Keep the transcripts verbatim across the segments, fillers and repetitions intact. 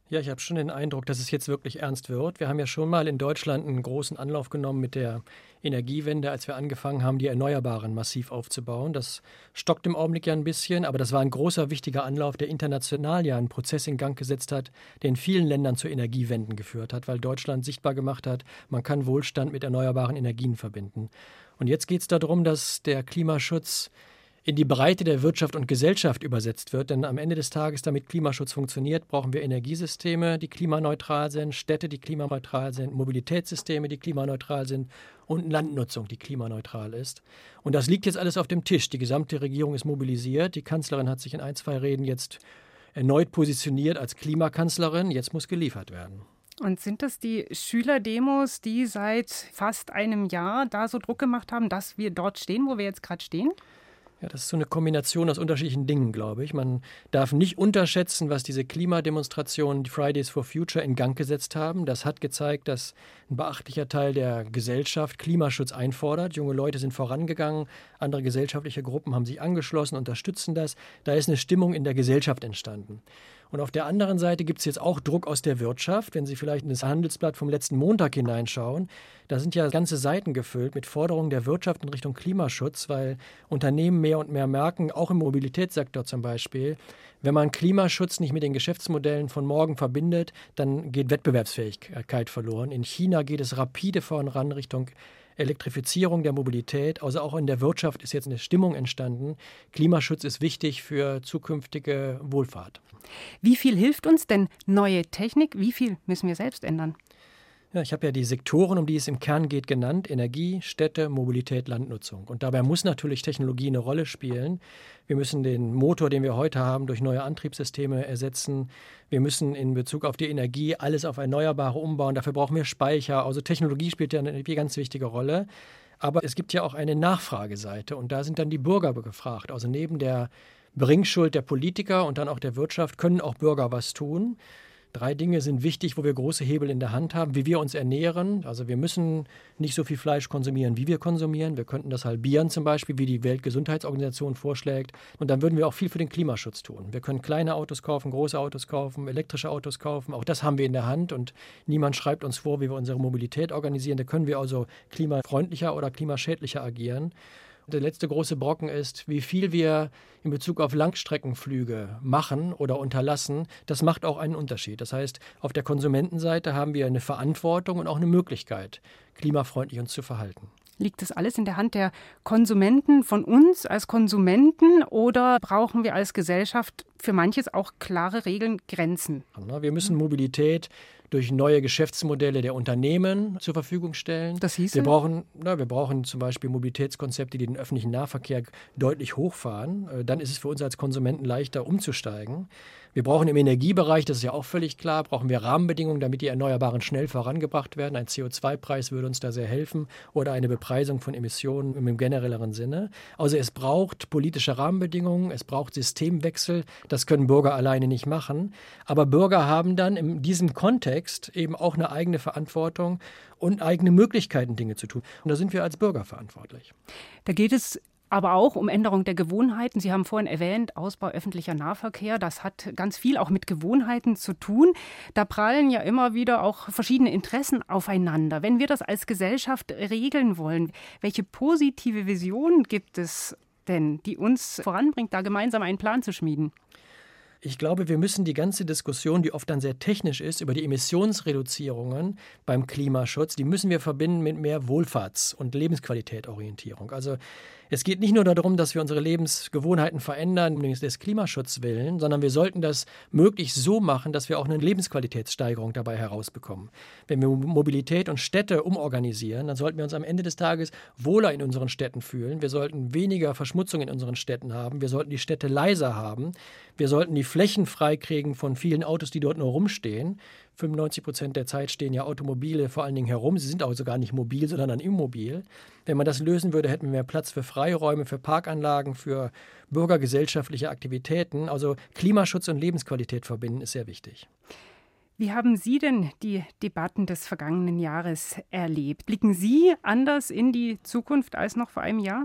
Ja, ich habe schon den Eindruck, dass es jetzt wirklich ernst wird. Wir haben ja schon mal in Deutschland einen großen Anlauf genommen mit der Energiewende, als wir angefangen haben, die Erneuerbaren massiv aufzubauen. Das stockt im Augenblick ja ein bisschen, aber das war ein großer, wichtiger Anlauf, der international ja einen Prozess in Gang gesetzt hat, der in vielen Ländern zu Energiewenden geführt hat, weil Deutschland sichtbar gemacht hat, man kann Wohlstand mit erneuerbaren Energien verbinden. Und jetzt geht es darum, dass der Klimaschutz in die Breite der Wirtschaft und Gesellschaft übersetzt wird. Denn am Ende des Tages, damit Klimaschutz funktioniert, brauchen wir Energiesysteme, die klimaneutral sind, Städte, die klimaneutral sind, Mobilitätssysteme, die klimaneutral sind und Landnutzung, die klimaneutral ist. Und das liegt jetzt alles auf dem Tisch. Die gesamte Regierung ist mobilisiert. Die Kanzlerin hat sich in ein, zwei Reden jetzt erneut positioniert als Klimakanzlerin. Jetzt muss geliefert werden. Und sind das die Schülerdemos, die seit fast einem Jahr da so Druck gemacht haben, dass wir dort stehen, wo wir jetzt gerade stehen? Ja, das ist so eine Kombination aus unterschiedlichen Dingen, glaube ich. Man darf nicht unterschätzen, was diese Klimademonstrationen, die Fridays for Future, in Gang gesetzt haben. Das hat gezeigt, dass ein beachtlicher Teil der Gesellschaft Klimaschutz einfordert. Junge Leute sind vorangegangen, andere gesellschaftliche Gruppen haben sich angeschlossen, unterstützen das. Da ist eine Stimmung in der Gesellschaft entstanden. Und auf der anderen Seite gibt es jetzt auch Druck aus der Wirtschaft. Wenn Sie vielleicht in das Handelsblatt vom letzten Montag hineinschauen, da sind ja ganze Seiten gefüllt mit Forderungen der Wirtschaft in Richtung Klimaschutz, weil Unternehmen mehr und mehr merken, auch im Mobilitätssektor zum Beispiel, wenn man Klimaschutz nicht mit den Geschäftsmodellen von morgen verbindet, dann geht Wettbewerbsfähigkeit verloren. In China geht es rapide voran Richtung Elektrifizierung der Mobilität. Also auch in der Wirtschaft ist jetzt eine Stimmung entstanden. Klimaschutz ist wichtig für zukünftige Wohlfahrt. Wie viel hilft uns denn neue Technik? Wie viel müssen wir selbst ändern? Ja, ich habe ja die Sektoren, um die es im Kern geht, genannt. Energie, Städte, Mobilität, Landnutzung. Und dabei muss natürlich Technologie eine Rolle spielen. Wir müssen den Motor, den wir heute haben, durch neue Antriebssysteme ersetzen. Wir müssen in Bezug auf die Energie alles auf Erneuerbare umbauen. Dafür brauchen wir Speicher. Also Technologie spielt ja eine ganz wichtige Rolle. Aber es gibt ja auch eine Nachfrageseite. Und da sind dann die Bürger gefragt. Also neben der Bringschuld der Politiker und dann auch der Wirtschaft können auch Bürger was tun. Drei Dinge sind wichtig, wo wir große Hebel in der Hand haben, wie wir uns ernähren. Also wir müssen nicht so viel Fleisch konsumieren, wie wir konsumieren. Wir könnten das halbieren zum Beispiel, wie die Weltgesundheitsorganisation vorschlägt. Und dann würden wir auch viel für den Klimaschutz tun. Wir können kleine Autos kaufen, große Autos kaufen, elektrische Autos kaufen. Auch das haben wir in der Hand und niemand schreibt uns vor, wie wir unsere Mobilität organisieren. Da können wir also klimafreundlicher oder klimaschädlicher agieren. Der letzte große Brocken ist, wie viel wir in Bezug auf Langstreckenflüge machen oder unterlassen. Das macht auch einen Unterschied. Das heißt, auf der Konsumentenseite haben wir eine Verantwortung und auch eine Möglichkeit, klimafreundlich uns zu verhalten. Liegt das alles in der Hand der Konsumenten, von uns als Konsumenten, oder brauchen wir als Gesellschaft für manches auch klare Regeln, Grenzen? Wir müssen Mobilität durch neue Geschäftsmodelle der Unternehmen zur Verfügung stellen. Das hieße? Wir brauchen, na, wir brauchen zum Beispiel Mobilitätskonzepte, die den öffentlichen Nahverkehr deutlich hochfahren. Dann ist es für uns als Konsumenten leichter umzusteigen. Wir brauchen im Energiebereich, das ist ja auch völlig klar, brauchen wir Rahmenbedingungen, damit die Erneuerbaren schnell vorangebracht werden. Ein C O zwei Preis würde uns da sehr helfen oder eine Bepreisung von Emissionen im generelleren Sinne. Also es braucht politische Rahmenbedingungen, es braucht Systemwechsel. Das können Bürger alleine nicht machen. Aber Bürger haben dann in diesem Kontext eben auch eine eigene Verantwortung und eigene Möglichkeiten, Dinge zu tun. Und da sind wir als Bürger verantwortlich. Da geht es aber auch um Änderung der Gewohnheiten. Sie haben vorhin erwähnt, Ausbau öffentlicher Nahverkehr. Das hat ganz viel auch mit Gewohnheiten zu tun. Da prallen ja immer wieder auch verschiedene Interessen aufeinander. Wenn wir das als Gesellschaft regeln wollen, welche positive Vision gibt es denn, die uns voranbringt, da gemeinsam einen Plan zu schmieden? Ich glaube, wir müssen die ganze Diskussion, die oft dann sehr technisch ist, über die Emissionsreduzierungen beim Klimaschutz, die müssen wir verbinden mit mehr Wohlfahrts- und Lebensqualitätorientierung. Also es geht nicht nur darum, dass wir unsere Lebensgewohnheiten verändern, um des Klimaschutzes willen, sondern wir sollten das möglichst so machen, dass wir auch eine Lebensqualitätssteigerung dabei herausbekommen. Wenn wir Mobilität und Städte umorganisieren, dann sollten wir uns am Ende des Tages wohler in unseren Städten fühlen. Wir sollten weniger Verschmutzung in unseren Städten haben. Wir sollten die Städte leiser haben. Wir sollten die Flächen freikriegen von vielen Autos, die dort nur rumstehen. fünfundneunzig Prozent der Zeit stehen ja Automobile vor allen Dingen herum. Sie sind also gar nicht mobil, sondern dann immobil. Wenn man das lösen würde, hätten wir mehr Platz für Freiräume, für Parkanlagen, für bürgergesellschaftliche Aktivitäten. Also Klimaschutz und Lebensqualität verbinden ist sehr wichtig. Wie haben Sie denn die Debatten des vergangenen Jahres erlebt? Blicken Sie anders in die Zukunft als noch vor einem Jahr?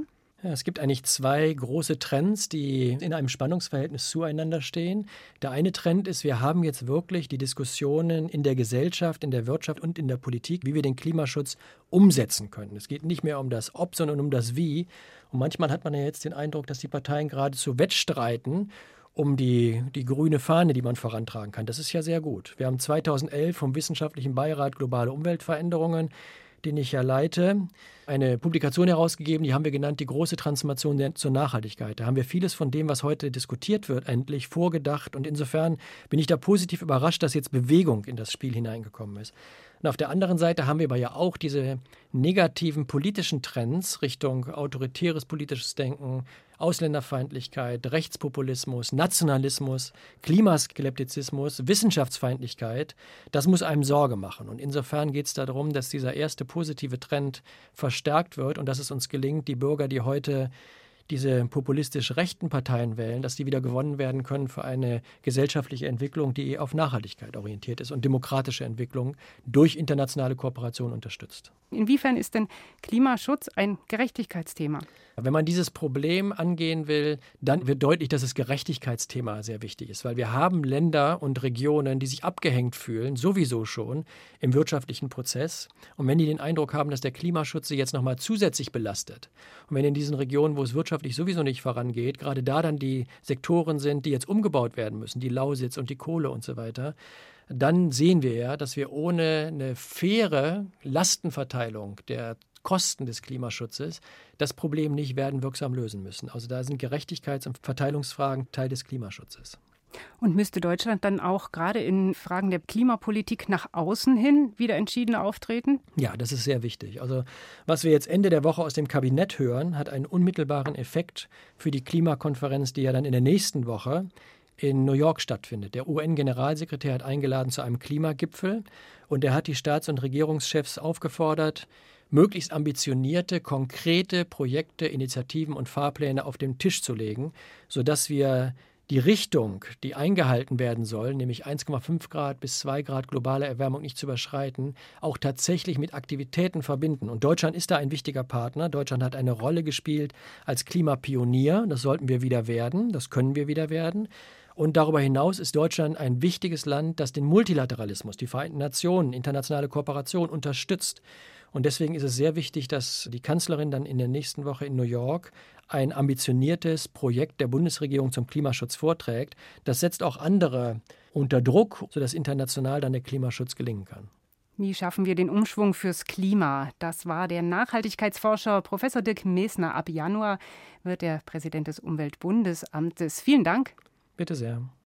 Ja, es gibt eigentlich zwei große Trends, die in einem Spannungsverhältnis zueinander stehen. Der eine Trend ist, wir haben jetzt wirklich die Diskussionen in der Gesellschaft, in der Wirtschaft und in der Politik, wie wir den Klimaschutz umsetzen können. Es geht nicht mehr um das Ob, sondern um das Wie. Und manchmal hat man ja jetzt den Eindruck, dass die Parteien geradezu wettstreiten um die, die grüne Fahne, die man vorantragen kann. Das ist ja sehr gut. Wir haben zweitausendelf vom Wissenschaftlichen Beirat Globale Umweltveränderungen, den ich ja leite, eine Publikation herausgegeben, die haben wir genannt, die große Transformation der, zur Nachhaltigkeit. Da haben wir vieles von dem, was heute diskutiert wird, endlich vorgedacht. Und insofern bin ich da positiv überrascht, dass jetzt Bewegung in das Spiel hineingekommen ist. Und auf der anderen Seite haben wir aber ja auch diese negativen politischen Trends Richtung autoritäres politisches Denken, Ausländerfeindlichkeit, Rechtspopulismus, Nationalismus, Klimaskeptizismus, Wissenschaftsfeindlichkeit. Das muss einem Sorge machen. Und insofern geht es darum, dass dieser erste positive Trend verstärkt wird und dass es uns gelingt, die Bürger, die heute diese populistisch rechten Parteien wählen, dass die wieder gewonnen werden können für eine gesellschaftliche Entwicklung, die auf Nachhaltigkeit orientiert ist und demokratische Entwicklung durch internationale Kooperation unterstützt. Inwiefern ist denn Klimaschutz ein Gerechtigkeitsthema? Wenn man dieses Problem angehen will, dann wird deutlich, dass das Gerechtigkeitsthema sehr wichtig ist, weil wir haben Länder und Regionen, die sich abgehängt fühlen, sowieso schon im wirtschaftlichen Prozess. Und wenn die den Eindruck haben, dass der Klimaschutz sie jetzt nochmal zusätzlich belastet und wenn in diesen Regionen, wo es wirtschaftlich sowieso nicht vorangeht, gerade da dann die Sektoren sind, die jetzt umgebaut werden müssen, die Lausitz und die Kohle und so weiter, dann sehen wir ja, dass wir ohne eine faire Lastenverteilung der Kosten des Klimaschutzes das Problem nicht werden wirksam lösen müssen. Also da sind Gerechtigkeits- und Verteilungsfragen Teil des Klimaschutzes. Und müsste Deutschland dann auch gerade in Fragen der Klimapolitik nach außen hin wieder entschiedener auftreten? Ja, das ist sehr wichtig. Also was wir jetzt Ende der Woche aus dem Kabinett hören, hat einen unmittelbaren Effekt für die Klimakonferenz, die ja dann in der nächsten Woche in New York stattfindet. Der U N-Generalsekretär hat eingeladen zu einem Klimagipfel und er hat die Staats- und Regierungschefs aufgefordert, möglichst ambitionierte, konkrete Projekte, Initiativen und Fahrpläne auf den Tisch zu legen, sodass wir die Richtung, die eingehalten werden soll, nämlich eins Komma fünf Grad bis zwei Grad globale Erwärmung nicht zu überschreiten, auch tatsächlich mit Aktivitäten verbinden. Und Deutschland ist da ein wichtiger Partner. Deutschland hat eine Rolle gespielt als Klimapionier. Das sollten wir wieder werden. Das können wir wieder werden. Und darüber hinaus ist Deutschland ein wichtiges Land, das den Multilateralismus, die Vereinten Nationen, internationale Kooperation unterstützt. Und deswegen ist es sehr wichtig, dass die Kanzlerin dann in der nächsten Woche in New York ein ambitioniertes Projekt der Bundesregierung zum Klimaschutz vorträgt. Das setzt auch andere unter Druck, sodass international dann der Klimaschutz gelingen kann. Wie schaffen wir den Umschwung fürs Klima? Das war der Nachhaltigkeitsforscher Professor Dirk Mesner. Ab Januar wird er Präsident des Umweltbundesamtes. Vielen Dank. Bitte sehr.